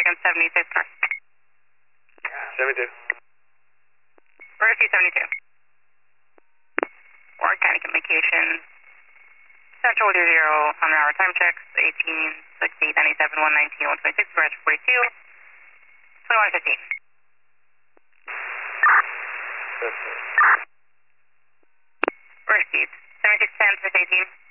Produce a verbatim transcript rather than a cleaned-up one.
second, seventy-six, car. seventy-two. Rescue seventy-two. Warren County Communications. Central two zero on an hour time checks, eighteen, sixty, ninety-seven, one nineteen, one twenty-six, garage forty-two, twenty-one fifteen. Rescue seventy-six ten, six eighteen.